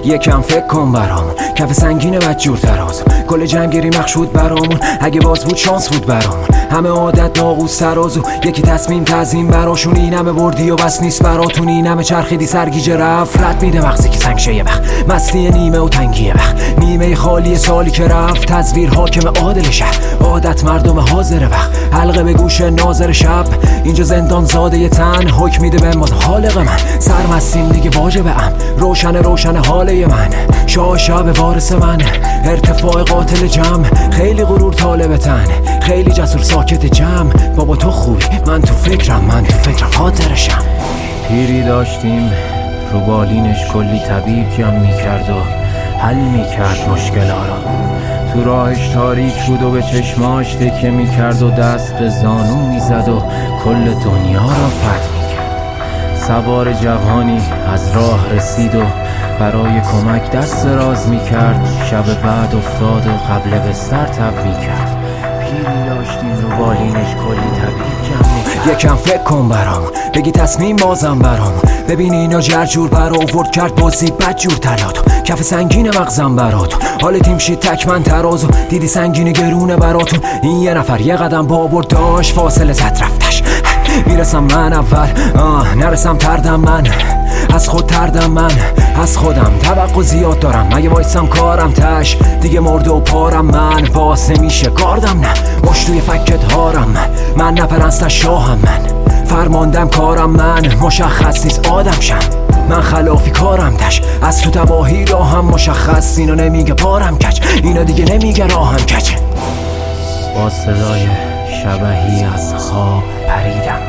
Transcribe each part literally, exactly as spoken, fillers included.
یکم فکر کن برامون، کف سنگینه بدجور تراز، کل جمگیری مخشود برامون، اگه باز بود شانس بود برامون، همه عادت داغوز ترازو، یکی تصمیم تعظیم براشون، این همه بردی و بس نیست براتون، این همه چرخیدی سرگیجه رفت، رد میده مغزی که سنگ شه یه وقت، مستی نیمه و تنگی وقت، نیمه خالی سالی که رفت، تصویر حاکم عادل شهر، عادت مردم حاضر وقت، حلقه به گوش ناظر شب، اینجا زندان زاده ی تن، حکم میده به ما خالق من، سرمستیم دیگه واجبه ام، روشن روشن حاله من، شاه شب وارث من، ارتفاع قاتل جمع، خیلی غرور طالب تن، خیلی جسور ساکت جمع، بابا تو خوبی من تو فکرم، من تو فکرم خاطرشم. پیری داشتیم رو بالینش کلی طبیب جمع میکرد و حل میکرد مشکل ها را، تو راهش تاریک بود و به چشماش تکیه میکرد و دست به زانو میزد و کل دنیا را فتح میکرد. سوار جوانی از راه رسید و برای کمک دست راز میکرد، شب بعد افتاد و قبل بستر تب میکرد. پیری داشتیم رو بالینش کلی طبیب جمع میکرد. یکم فکر کن برامون، بگی تصمیم بازم برامون، ببین اینا جرجور برآورد کرد بازی بدجور تلاتو، کف سنگین مغزم براتون، حال تیم شید تکمن ترازو، دیدی سنگین گرونه براتون، این یه نفر یه قدم بابور داشت فاصله زد رفتش، میرسم من اول آه نرسم تردم من، از خود تردم من، از خودم توقع زیاد دارم، مگه وایسم کارم تش، دیگه مرد و پارم من، باز نمیشه گاردم نه، مش توی فکت هارم من، من نه پرنسل شاهم من، فرماندم کارم من، مشخص نیست آدم شم، من خلافی کارم تش، از تو تباهی راهم مشخص، اینا نمیگه پارم کچ، اینا دیگه نمیگه راهم کچ. با صدای شبحی از خواب پریدم،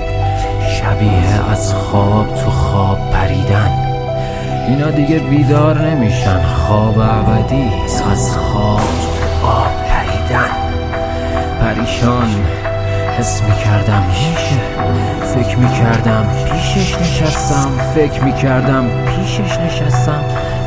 شبیه از خواب تو خواب پریدن، اینا دیگه بیدار نمیشن، خواب ابدی از خواب تو آب پریدن. پریشان حس میکردم میشه، فکر میکردم پیشش نشستم، فکر میکردم پیشش نشستم،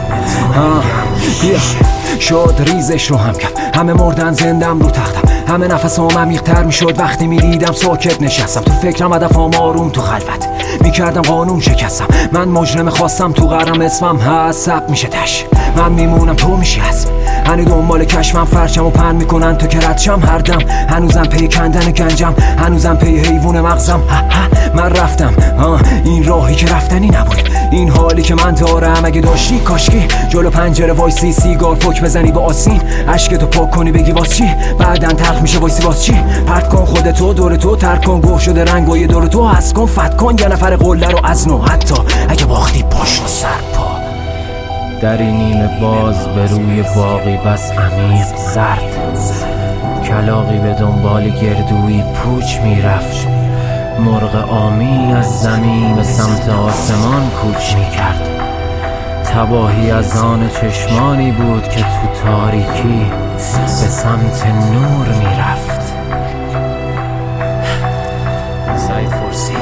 شد ریزش رو هم کرد، همه مردن زندم رو تختم، همه نفسم عمیق‌تر میشد وقتی میدیدم ساکت نشستم، تو فکرم هدفم آروم تو خلوت میکردم قانون شکستم، من مجرم خواستم تو قرم اسمم هست ثبت میشه تش، من میمونم تو میشی هست، هنو دنبال کشمم فرچم و پن میکنن تو که ردشم هر دم، هنوزم پی کندن گنجم، هنوزم پی حیوون مغزم، من رفتم آه این راهی که رفتنی نبود، این حالی که من دارم اگه داشتی کاشکی جلو پنجره وایسی سیگار پک بزنی با آسین، عشقتو پاک کنی بگی واس چی، بعدن تلخ میشه وایسی واس چی، پرت کن خودتو دور تو، ترک کن گوه شده رنگای دور تو، حس کن فت کن یه نفر قله رو از نو، حتی اگه باختی پاش و سر پا. دری نیمه باز به روی باقی بس عمیق زرد، کلاقی به دنبال گردوی پوچ میرفت، مرغ آمی از زمین به سمت آسمان کوچ میکرد، تباهی از آن چشمانی بود که تو تاریکی به سمت نور میرفت. سعید فارسی.